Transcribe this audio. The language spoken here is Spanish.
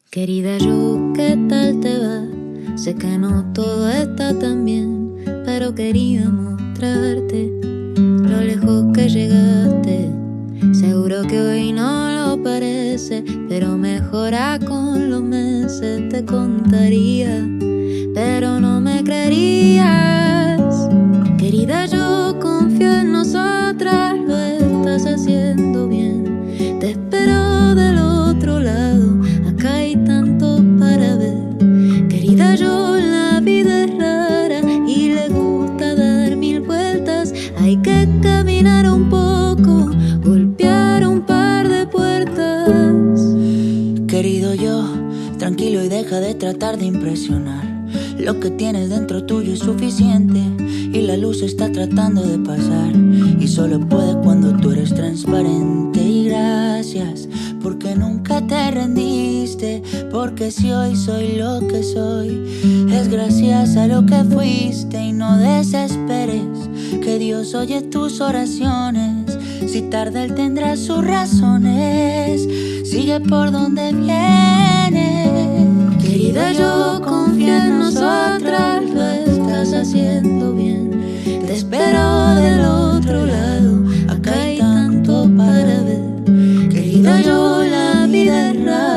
Querida yo, ¿qué tal te va? Sé que no todo está tan bien, pero quería mostrarte lo lejos que llegaste. Seguro que hoy no lo parece, pero mejora con los meses. Te contaría, pero no me creerías. Querida yo, confío en nosotras, lo estás haciendo bien. Te espero del otro lado, acá hay tanto para ver. Querida yo, la vida es rara y le gusta dar mil vueltas. Hay que caminar un poco, golpear un par de puertas. Querido yo, tranquilo y deja de tratar de impresionar. Lo que tienes dentro tuyo es suficiente y la luz está tratando de pasar. Y solo puede cuando tú eres transparente. Y gracias porque nunca te rendiste, porque si hoy soy lo que soy es gracias a lo que fuiste. Y no desesperes, que Dios oye tus oraciones. Si tarda él tendrá sus razones. Sigue por donde vienes. Querida yo, confía en nosotras, lo estás haciendo bien. Te espero del otro lado, acá hay tanto para ver. Querida yo, la vida es rara